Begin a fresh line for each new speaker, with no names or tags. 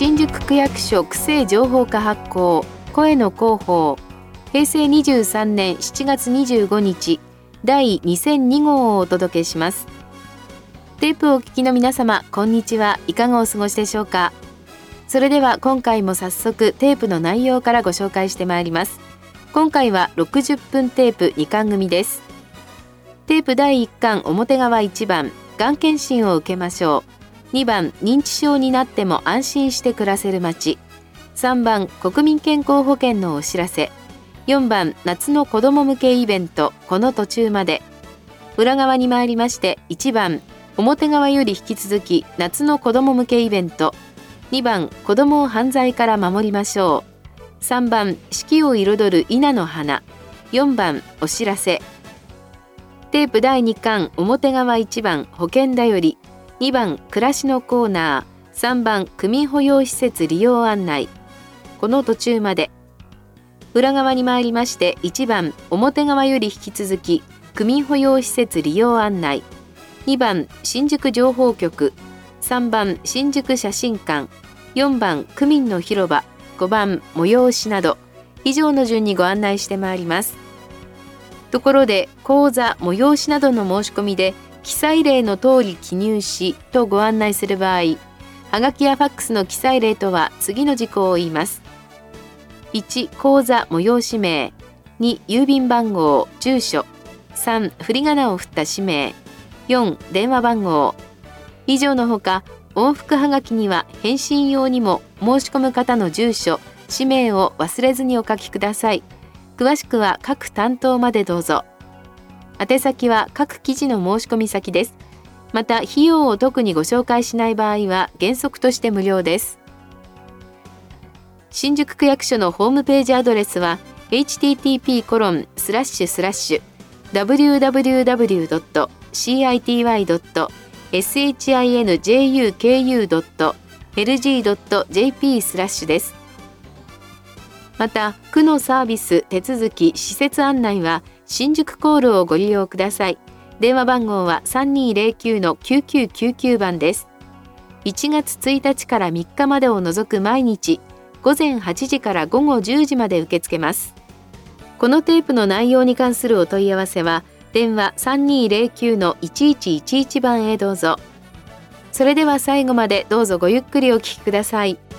新宿区役所区政情報課発行声の広報平成23年7月25日第2002号をお届けします。テープをお聞きの皆様、こんにちは。いかがお過ごしでしょうか。それでは今回も早速テープの内容からご紹介してまいります。今回は60分テープ2巻組です。テープ第1巻表側1番、がん検診を受けましょう。2番、認知症になっても安心して暮らせる街。3番、国民健康保険のお知らせ。4番、夏の子ども向けイベント、この途中まで。裏側に参りまして、1番、表側より引き続き夏の子ども向けイベント。2番、子どもを犯罪から守りましょう。3番、四季を彩る稲の花。4番、お知らせ。テープ第2巻表側1番、保険だより。2番、暮らしのコーナー。3番、区民保養施設利用案内。この途中まで。裏側に参りまして、1番、表側より引き続き区民保養施設利用案内。2番、新宿情報局。3番、新宿写真館。4番、区民の広場。5番、催しなど以上の順にご案内してまいります。ところで、講座催しなどの申し込みで記載例の通り記入しとご案内する場合、はがきやファックスの記載例とは次の事項を言います。1、講座催し名。2、郵便番号住所。3、振り仮名を振った氏名。4、電話番号。以上のほか、往復はがきには返信用にも申し込む方の住所、氏名を忘れずにお書きください。詳しくは各担当までどうぞ。宛先は各記事の申し込み先です。また、費用を特にご紹介しない場合は原則として無料です。新宿区役所のホームページアドレスは http://www.city.shinjuku.lg.jp/ です。また、区のサービス、手続き、施設案内は新宿コールをご利用ください。電話番号は 3209-9999 番です。1月1日から3日までを除く毎日、午前8時から午後10時まで受け付けます。このテープの内容に関するお問い合わせは、電話 3209-1111 番へどうぞ。それでは最後までどうぞごゆっくりお聞きください。